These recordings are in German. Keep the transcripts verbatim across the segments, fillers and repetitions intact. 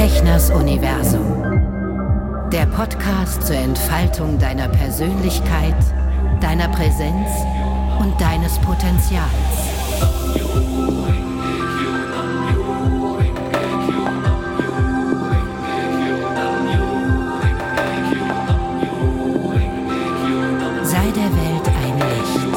Fechners Universum. Der Podcast zur Entfaltung deiner Persönlichkeit, deiner Präsenz und deines Potenzials. Sei der Welt ein Licht.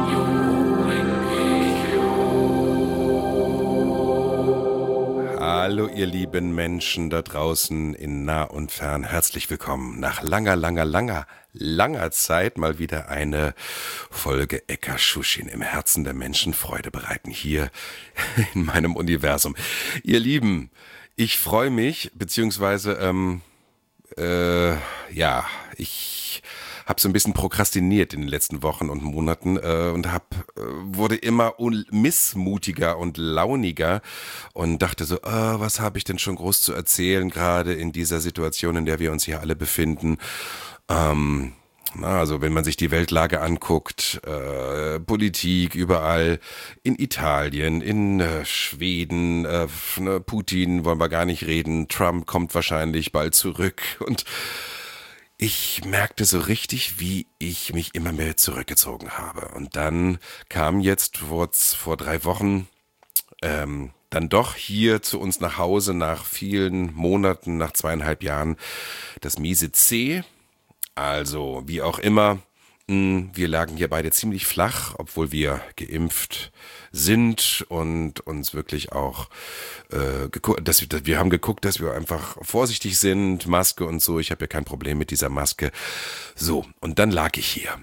Hallo ihr lieben Menschen da draußen in nah und fern, herzlich willkommen. Nach langer, langer, langer, langer Zeit mal wieder eine Folge Eka Schuschin im Herzen der Menschen Freude bereiten, hier in meinem Universum. Ihr Lieben, ich freue mich, beziehungsweise, ähm, äh, ja, ich habe so ein bisschen prokrastiniert in den letzten Wochen und Monaten äh, und hab, äh, wurde immer un- missmutiger und launiger und dachte so, äh, was habe ich denn schon groß zu erzählen, gerade in dieser Situation, in der wir uns hier alle befinden. Ähm, na, also wenn man sich die Weltlage anguckt, äh, Politik überall, in Italien, in äh, Schweden, äh, ne, Putin wollen wir gar nicht reden, Trump kommt wahrscheinlich bald zurück und ich merkte so richtig, wie ich mich immer mehr zurückgezogen habe. Und dann kam jetzt vor, vor drei Wochen ähm, dann doch hier zu uns nach Hause nach vielen Monaten, nach zweieinhalb Jahren, das miese C. Also wie auch immer, mh, wir lagen hier beide ziemlich flach, obwohl wir geimpft sind und uns wirklich auch äh, geguckt, dass wir, dass wir haben geguckt, dass wir einfach vorsichtig sind, Maske und so. Ich habe ja kein Problem mit dieser Maske. So, und dann lag ich hier.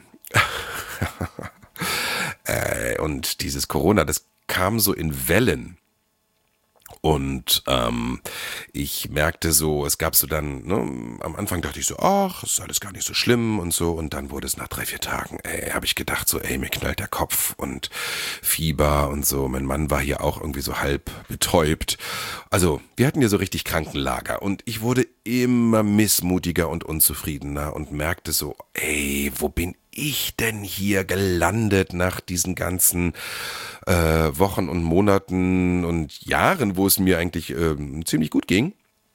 äh, und dieses Corona, das kam so in Wellen. Und ähm, ich merkte so, es gab so dann, ne, am Anfang dachte ich so, ach, ist alles gar nicht so schlimm und so. Und dann wurde es nach drei, vier Tagen, ey, habe ich gedacht so, ey, mir knallt der Kopf und Fieber und so. Mein Mann war hier auch irgendwie so halb betäubt. Also wir hatten hier so richtig Krankenlager. Und ich wurde immer missmutiger und unzufriedener und merkte so, ey, wo bin ich denn hier gelandet nach diesen ganzen äh, Wochen und Monaten und Jahren, wo es mir eigentlich äh, ziemlich gut ging.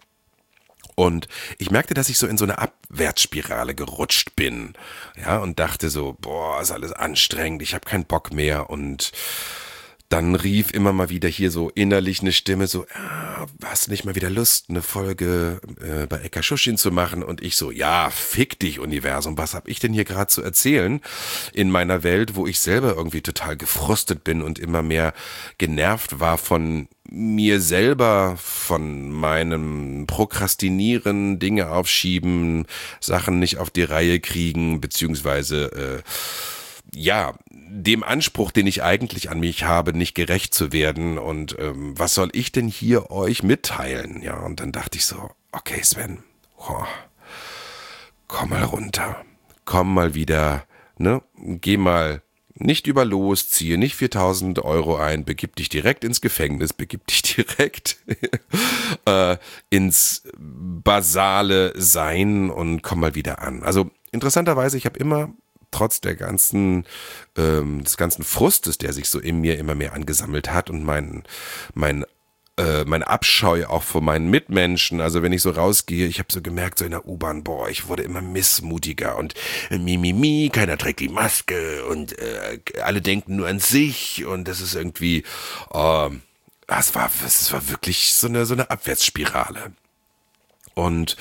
Und ich merkte, dass ich so in so eine Abwärtsspirale gerutscht bin. Ja, und dachte so, boah, ist alles anstrengend, ich habe keinen Bock mehr. Und dann rief immer mal wieder hier so innerlich eine Stimme so, ah, hast du nicht mal wieder Lust, eine Folge äh, bei Eka Schuschin zu machen? Und ich so, ja, fick dich Universum, was hab ich denn hier gerade zu erzählen in meiner Welt, wo ich selber irgendwie total gefrustet bin und immer mehr genervt war von mir selber, von meinem Prokrastinieren, Dinge aufschieben, Sachen nicht auf die Reihe kriegen, beziehungsweise äh, ja, dem Anspruch, den ich eigentlich an mich habe, nicht gerecht zu werden und ähm, was soll ich denn hier euch mitteilen? Ja, und dann dachte ich so, okay Sven, oh, komm mal runter, komm mal wieder, ne, geh mal nicht über los, ziehe nicht viertausend Euro ein, begib dich direkt ins Gefängnis, begib dich direkt äh, ins basale Sein und komm mal wieder an. Also interessanterweise, ich habe immer trotz der ganzen, ähm, des ganzen Frustes, der sich so in mir immer mehr angesammelt hat und mein, mein, äh, mein Abscheu auch vor meinen Mitmenschen, also wenn ich so rausgehe, ich habe so gemerkt, so in der U-Bahn, boah, ich wurde immer missmutiger und mi, mi, mi, keiner trägt die Maske und äh, alle denken nur an sich und das ist irgendwie, äh, es war, es war wirklich so eine, so eine Abwärtsspirale. Und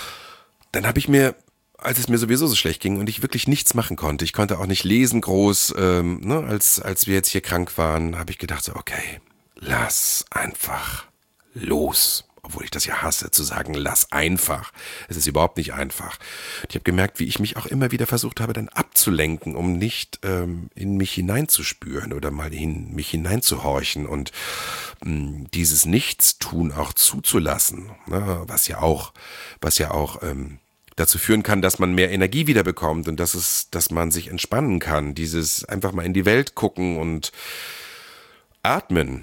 dann habe ich mir, als es mir sowieso so schlecht ging und ich wirklich nichts machen konnte, ich konnte auch nicht lesen groß, ähm, ne, als als wir jetzt hier krank waren, habe ich gedacht so, okay, lass einfach los. Obwohl ich das ja hasse, zu sagen, lass einfach. Es ist überhaupt nicht einfach. Ich habe gemerkt, wie ich mich auch immer wieder versucht habe, dann abzulenken, um nicht ähm, in mich hineinzuspüren oder mal in mich hineinzuhorchen und mh, dieses Nichtstun auch zuzulassen, ne, was ja auch, was ja auch ähm, dazu führen kann, dass man mehr Energie wieder bekommt und dass es, dass man sich entspannen kann. Dieses einfach mal in die Welt gucken und atmen.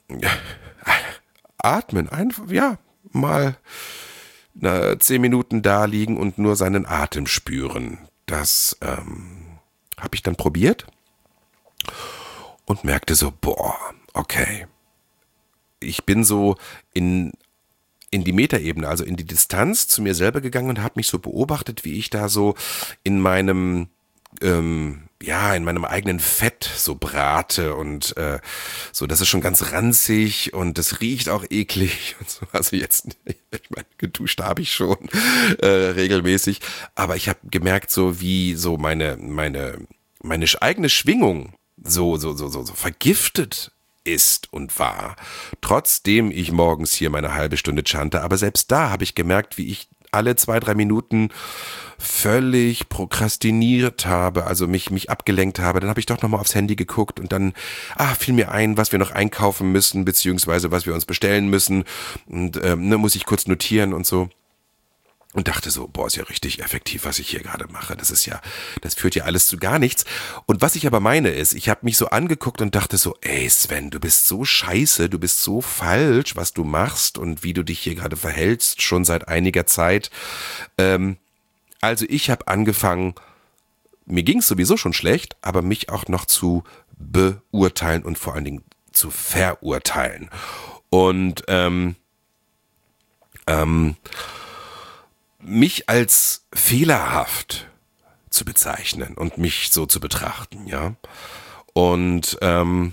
Atmen, einfach, ja, mal na, zehn Minuten da liegen und nur seinen Atem spüren. Das ähm, habe ich dann probiert und merkte so, boah, okay. Ich bin so in in die Metaebene, also in die Distanz zu mir selber gegangen und habe mich so beobachtet, wie ich da so in meinem ähm, ja, in meinem eigenen Fett so brate und äh, so, das ist schon ganz ranzig und das riecht auch eklig und so. Also jetzt, ich meine, geduscht habe ich schon äh, regelmäßig, aber ich habe gemerkt, so wie so meine meine meine eigene Schwingung so so so so, so vergiftet ist und war, trotzdem ich morgens hier meine halbe Stunde chante, aber selbst da habe ich gemerkt, wie ich alle zwei, drei Minuten völlig prokrastiniert habe, also mich mich abgelenkt habe. Dann habe ich doch nochmal aufs Handy geguckt und dann ah, fiel mir ein, was wir noch einkaufen müssen, beziehungsweise was wir uns bestellen müssen. Und ähm, ne, muss ich kurz notieren und so. Und dachte so, boah, ist ja richtig effektiv, was ich hier gerade mache. Das ist ja, das führt ja alles zu gar nichts. Und was ich aber meine ist, ich habe mich so angeguckt und dachte so, ey Sven, du bist so scheiße, du bist so falsch, was du machst und wie du dich hier gerade verhältst, schon seit einiger Zeit. Ähm, also ich habe angefangen, mir ging es sowieso schon schlecht, aber mich auch noch zu beurteilen und vor allen Dingen zu verurteilen. Und ähm, ähm, mich als fehlerhaft zu bezeichnen und mich so zu betrachten, ja. Und ähm,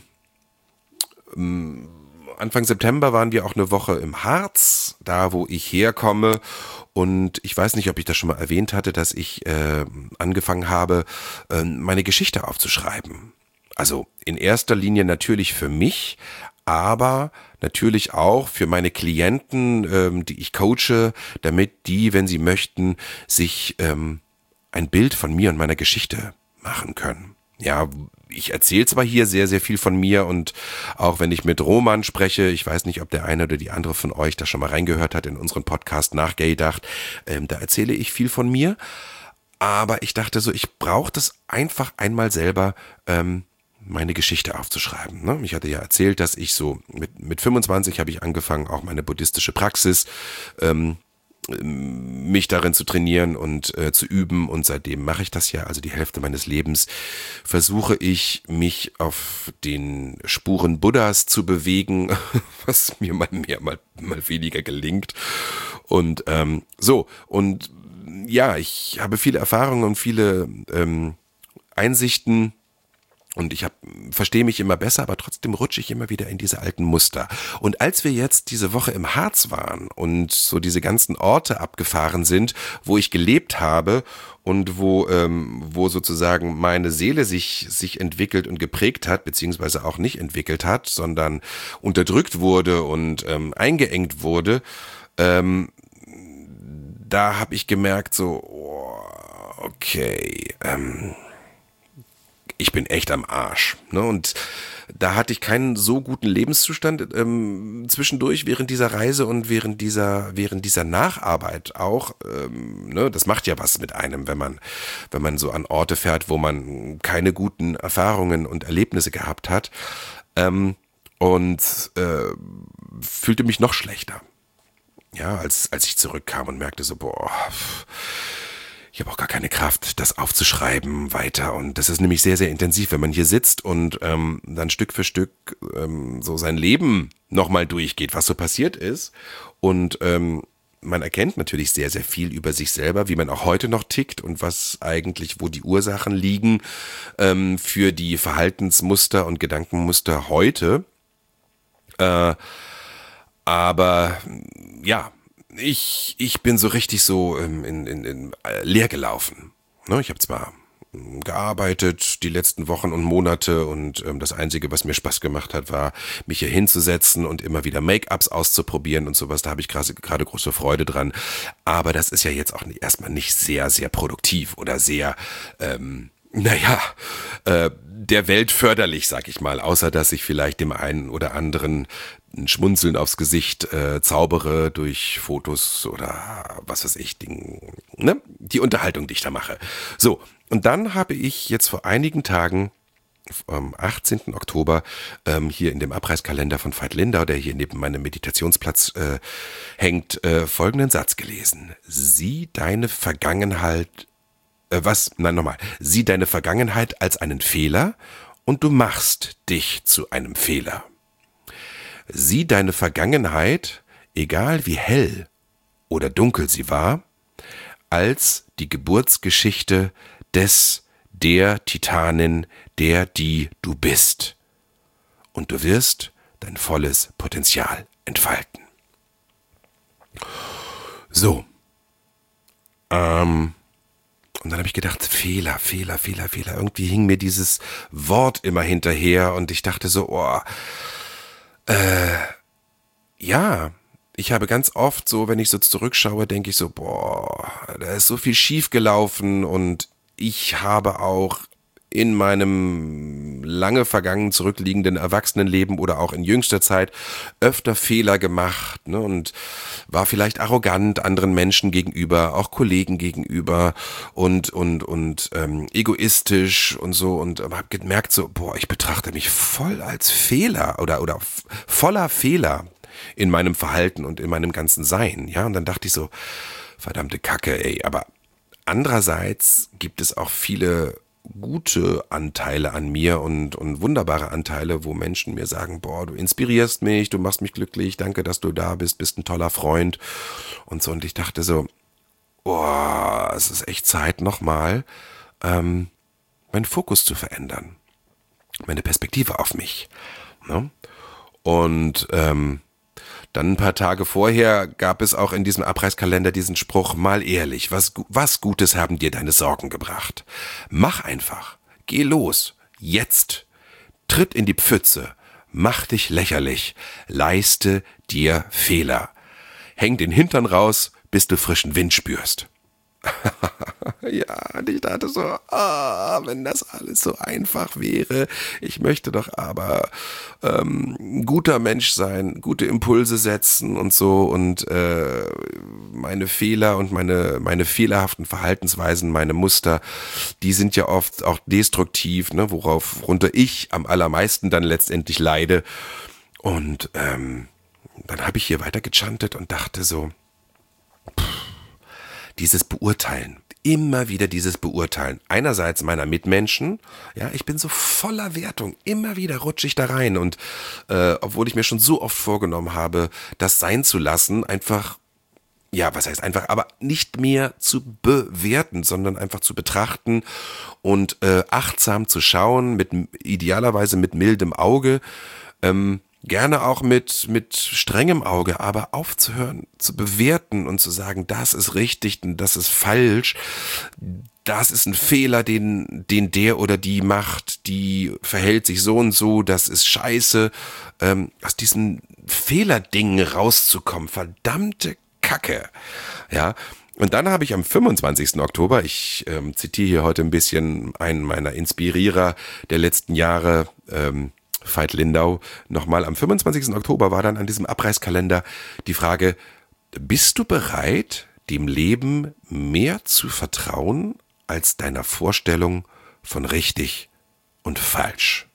Anfang September waren wir auch eine Woche im Harz, da wo ich herkomme. Und ich weiß nicht, ob ich das schon mal erwähnt hatte, dass ich äh, angefangen habe, äh, meine Geschichte aufzuschreiben. Also in erster Linie natürlich für mich, aber natürlich auch für meine Klienten, ähm, die ich coache, damit die, wenn sie möchten, sich ähm, ein Bild von mir und meiner Geschichte machen können. Ja, ich erzähle zwar hier sehr, sehr viel von mir und auch wenn ich mit Roman spreche, ich weiß nicht, ob der eine oder die andere von euch da schon mal reingehört hat in unseren Podcast Nachgedacht, ähm, da erzähle ich viel von mir, aber ich dachte so, ich brauche das einfach einmal selber, ähm, meine Geschichte aufzuschreiben. Ne? Ich hatte ja erzählt, dass ich so mit, mit fünfundzwanzig habe ich angefangen, auch meine buddhistische Praxis ähm, mich darin zu trainieren und äh, zu üben und seitdem mache ich das ja, also die Hälfte meines Lebens versuche ich, mich auf den Spuren Buddhas zu bewegen, was mir mal mehr, mal, mal weniger gelingt und ähm, so und ja, ich habe viele Erfahrungen und viele ähm, Einsichten. Und ich hab, verstehe mich immer besser, aber trotzdem rutsche ich immer wieder in diese alten Muster. Und als wir jetzt diese Woche im Harz waren und so diese ganzen Orte abgefahren sind, wo ich gelebt habe und wo, ähm, wo sozusagen meine Seele sich, sich entwickelt und geprägt hat, beziehungsweise auch nicht entwickelt hat, sondern unterdrückt wurde und ähm, eingeengt wurde, ähm, da habe ich gemerkt so, oh, okay, ähm, ich bin echt am Arsch. Ne? Und da hatte ich keinen so guten Lebenszustand ähm, zwischendurch während dieser Reise und während dieser während dieser Nacharbeit auch. Ähm, ne? Das macht ja was mit einem, wenn man wenn man so an Orte fährt, wo man keine guten Erfahrungen und Erlebnisse gehabt hat. Ähm, und äh, fühlte mich noch schlechter. Ja, als als ich zurückkam und merkte so, boah, pff, ich habe auch gar keine Kraft, das aufzuschreiben weiter. Und das ist nämlich sehr, sehr intensiv, wenn man hier sitzt und ähm, dann Stück für Stück ähm, so sein Leben nochmal durchgeht, was so passiert ist. Und ähm, man erkennt natürlich sehr, sehr viel über sich selber, wie man auch heute noch tickt und was eigentlich, wo die Ursachen liegen ähm, für die Verhaltensmuster und Gedankenmuster heute. Äh, aber ja, Ich, ich bin so richtig so in, in, in, in leer gelaufen. Ne, ich habe zwar gearbeitet die letzten Wochen und Monate und ähm, das Einzige, was mir Spaß gemacht hat, war, mich hier hinzusetzen und immer wieder Make-ups auszuprobieren und sowas. Da habe ich gerade große Freude dran. Aber das ist ja jetzt auch nicht, erstmal nicht sehr, sehr produktiv oder sehr, ähm, naja, äh, der Welt förderlich, sag ich mal. Außer, dass ich vielleicht dem einen oder anderen ein Schmunzeln aufs Gesicht äh, zaubere durch Fotos oder was weiß ich, Ding, ne? Die Unterhaltung, die ich da mache. So, und dann habe ich jetzt vor einigen Tagen, am achtzehnten Oktober, ähm, hier in dem Abreißkalender von Veit Lindau, der hier neben meinem Meditationsplatz äh, hängt, äh, folgenden Satz gelesen. Sieh deine Vergangenheit, äh, was, nein, nochmal, sieh deine Vergangenheit als einen Fehler und du machst dich zu einem Fehler. Sieh deine Vergangenheit egal wie hell oder dunkel sie war, als die Geburtsgeschichte des, der Titanin, der, die du bist. Und du wirst dein volles Potenzial entfalten. So. Ähm, und dann habe ich gedacht, Fehler, Fehler, Fehler, Fehler. Irgendwie hing mir dieses Wort immer hinterher und ich dachte so, oh, äh, ja, ich habe ganz oft so, wenn ich so zurückschaue, denke ich so, boah, da ist so viel schief gelaufen und ich habe auch in meinem lange vergangen zurückliegenden Erwachsenenleben oder auch in jüngster Zeit öfter Fehler gemacht, ne, und war vielleicht arrogant anderen Menschen gegenüber, auch Kollegen gegenüber und und und ähm, egoistisch und so und habe gemerkt so, boah, ich betrachte mich voll als Fehler oder oder f- voller Fehler in meinem Verhalten und in meinem ganzen Sein, ja, und dann dachte ich so, verdammte Kacke, ey, aber andererseits gibt es auch viele gute Anteile an mir und, und wunderbare Anteile, wo Menschen mir sagen, boah, du inspirierst mich, du machst mich glücklich, danke, dass du da bist, bist ein toller Freund und so. Und ich dachte so, boah, es ist echt Zeit nochmal, ähm, meinen Fokus zu verändern, meine Perspektive auf mich. Ne? Und ähm, dann ein paar Tage vorher gab es auch in diesem Abreißkalender diesen Spruch, mal ehrlich, was, was Gutes haben dir deine Sorgen gebracht? Mach einfach, geh los, jetzt, tritt in die Pfütze, mach dich lächerlich, leiste dir Fehler. Häng den Hintern raus, bis du frischen Wind spürst. Ja, und ich dachte so, ah, wenn das alles so einfach wäre. Ich möchte doch aber ähm, ein guter Mensch sein, gute Impulse setzen und so und äh, meine Fehler und meine meine fehlerhaften Verhaltensweisen, meine Muster, die sind ja oft auch destruktiv, ne, worauf worunter ich am allermeisten dann letztendlich leide. Und ähm, dann habe ich hier weiter gechantet und dachte so, dieses Beurteilen, immer wieder dieses Beurteilen. Einerseits meiner Mitmenschen, ja, ich bin so voller Wertung, immer wieder rutsche ich da rein und äh, obwohl ich mir schon so oft vorgenommen habe, das sein zu lassen, einfach, ja, was heißt einfach, aber nicht mehr zu bewerten, sondern einfach zu betrachten und äh, achtsam zu schauen, mit idealerweise mit mildem Auge, ähm, gerne auch mit, mit strengem Auge, aber aufzuhören, zu bewerten und zu sagen, das ist richtig und das ist falsch, das ist ein Fehler, den, den der oder die macht, die verhält sich so und so, das ist scheiße, ähm, aus diesen Fehlerdingen rauszukommen, verdammte Kacke, ja. Und dann habe ich am fünfundzwanzigsten Oktober, ich ähm, zitiere hier heute ein bisschen einen meiner Inspirierer der letzten Jahre, ähm, Veit Lindau, nochmal am fünfundzwanzigsten Oktober war dann an diesem Abreißkalender die Frage, bist du bereit, dem Leben mehr zu vertrauen als deiner Vorstellung von richtig und falsch?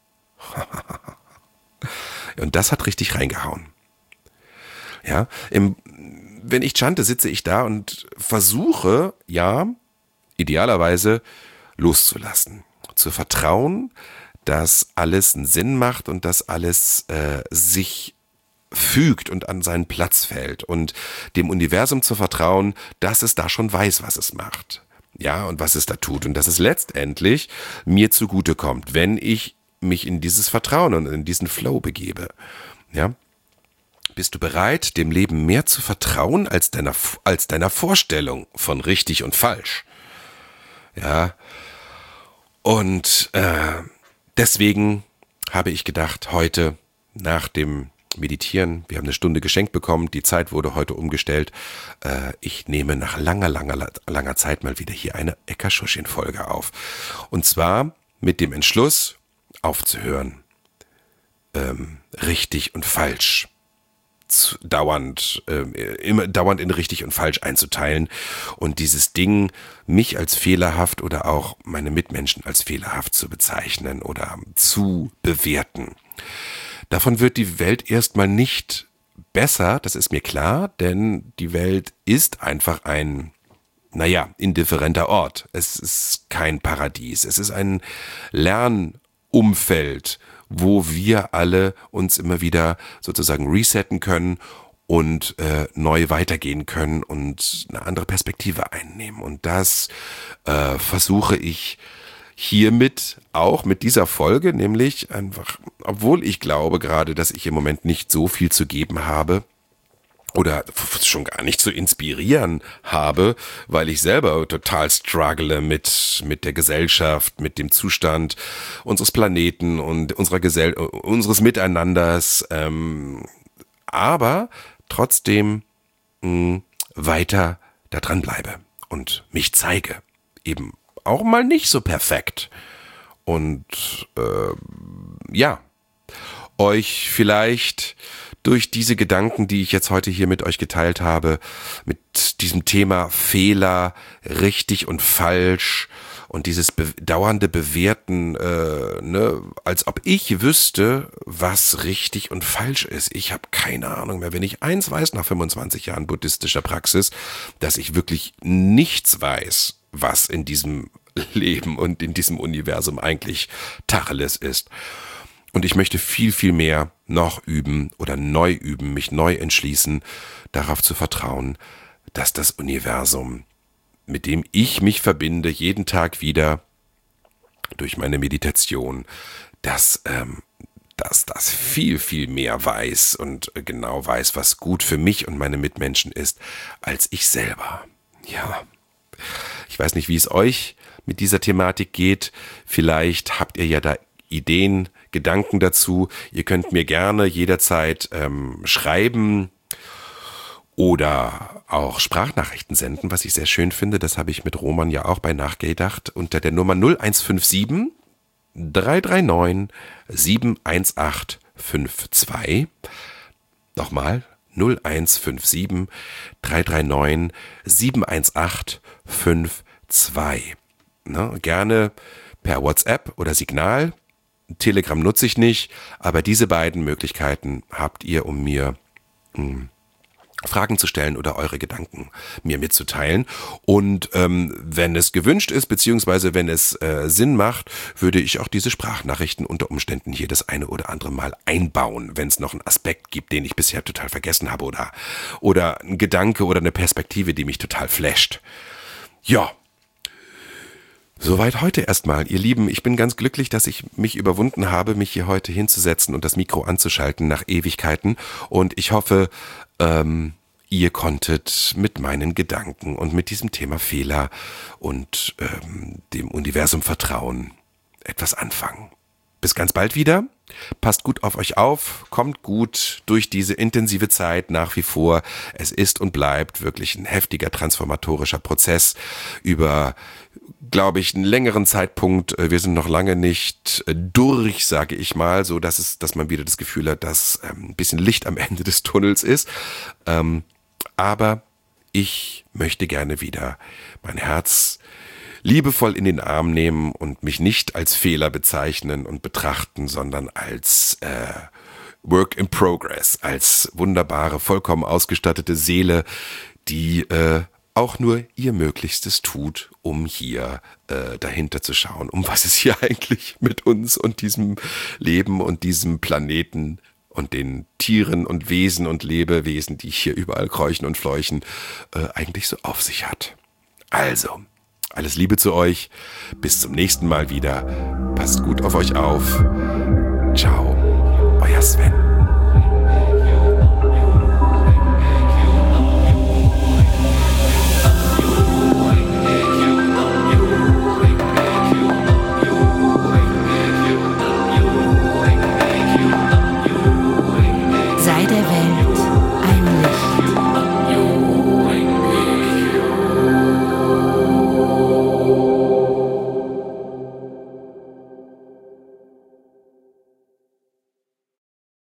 Und das hat richtig reingehauen. Ja, im, wenn ich chante, sitze ich da und versuche, ja, idealerweise loszulassen, zu vertrauen, dass alles einen Sinn macht und dass alles äh, sich fügt und an seinen Platz fällt und dem Universum zu vertrauen, dass es da schon weiß, was es macht. Ja, und was es da tut und dass es letztendlich mir zugutekommt, wenn ich mich in dieses Vertrauen und in diesen Flow begebe. Ja? Bist du bereit, dem Leben mehr zu vertrauen als deiner, als deiner Vorstellung von richtig und falsch? Ja, und äh, deswegen habe ich gedacht, heute nach dem Meditieren, wir haben eine Stunde geschenkt bekommen, die Zeit wurde heute umgestellt, äh, ich nehme nach langer, langer, langer Zeit mal wieder hier eine Eka-Schuschin-Folge auf. Und zwar mit dem Entschluss, aufzuhören, ähm, richtig und falsch zu, dauernd, äh, immer dauernd in richtig und falsch einzuteilen und dieses Ding, mich als fehlerhaft oder auch meine Mitmenschen als fehlerhaft zu bezeichnen oder zu bewerten. Davon wird die Welt erstmal nicht besser, das ist mir klar, denn die Welt ist einfach ein, naja, indifferenter Ort. Es ist kein Paradies, es ist ein Lernumfeld, wo wir alle uns immer wieder sozusagen resetten können und äh, neu weitergehen können und eine andere Perspektive einnehmen. Und das äh, versuche ich hiermit auch mit dieser Folge, nämlich einfach, obwohl ich glaube gerade, dass ich im Moment nicht so viel zu geben habe, oder schon gar nicht zu inspirieren habe, weil ich selber total struggle mit mit der Gesellschaft, mit dem Zustand unseres Planeten und unserer Gesell unseres Miteinanders, ähm, aber trotzdem mh, weiter da dran bleibe und mich zeige, eben auch mal nicht so perfekt und äh, ja, euch vielleicht durch diese Gedanken, die ich jetzt heute hier mit euch geteilt habe, mit diesem Thema Fehler, richtig und falsch und dieses be- dauernde Bewerten, äh, ne, als ob ich wüsste, was richtig und falsch ist. Ich habe keine Ahnung mehr. Wenn ich eins weiß nach fünfundzwanzig Jahren buddhistischer Praxis, dass ich wirklich nichts weiß, was in diesem Leben und in diesem Universum eigentlich Tacheles ist. Und ich möchte viel, viel mehr noch üben oder neu üben, mich neu entschließen, darauf zu vertrauen, dass das Universum, mit dem ich mich verbinde, jeden Tag wieder durch meine Meditation, dass, ähm, dass das viel, viel mehr weiß und genau weiß, was gut für mich und meine Mitmenschen ist, als ich selber. Ja, ich weiß nicht, wie es euch mit dieser Thematik geht. Vielleicht habt ihr ja da Ideen, Gedanken dazu. Ihr könnt mir gerne jederzeit ähm, schreiben oder auch Sprachnachrichten senden, was ich sehr schön finde. Das habe ich mit Roman ja auch bei Nachgedacht unter der Nummer null eins fünf sieben, drei drei neun, sieben eins acht fünf zwei. Nochmal null eins fünf sieben, drei drei neun, sieben eins acht fünf zwei. Ne, gerne per WhatsApp oder Signal. Telegram nutze ich nicht, aber diese beiden Möglichkeiten habt ihr, um mir mh, Fragen zu stellen oder eure Gedanken mir mitzuteilen. Und ähm, wenn es gewünscht ist, beziehungsweise wenn es äh, Sinn macht, würde ich auch diese Sprachnachrichten unter Umständen hier das eine oder andere Mal einbauen, wenn es noch einen Aspekt gibt, den ich bisher total vergessen habe oder, oder ein Gedanke oder eine Perspektive, die mich total flasht. Ja. Soweit heute erstmal, ihr Lieben. Ich bin ganz glücklich, dass ich mich überwunden habe, mich hier heute hinzusetzen und das Mikro anzuschalten nach Ewigkeiten. Und ich hoffe, ähm, ihr konntet mit meinen Gedanken und mit diesem Thema Fehler und ähm, dem Universum Vertrauen etwas anfangen. Bis ganz bald wieder. Passt gut auf euch auf, kommt gut durch diese intensive Zeit nach wie vor. Es ist und bleibt wirklich ein heftiger transformatorischer Prozess über, glaube ich, einen längeren Zeitpunkt. Wir sind noch lange nicht durch, sage ich mal, so dass es, dass man wieder das Gefühl hat, dass ähm, ein bisschen Licht am Ende des Tunnels ist. Ähm, aber ich möchte gerne wieder mein Herz liebevoll in den Arm nehmen und mich nicht als Fehler bezeichnen und betrachten, sondern als äh, Work in Progress, als wunderbare, vollkommen ausgestattete Seele, die äh, auch nur ihr Möglichstes tut, um hier äh, dahinter zu schauen, um was es hier eigentlich mit uns und diesem Leben und diesem Planeten und den Tieren und Wesen und Lebewesen, die hier überall kräuchen und fleuchen, äh, eigentlich so auf sich hat. Also, alles Liebe zu euch. Bis zum nächsten Mal wieder. Passt gut auf euch auf. Ciao, euer Sven.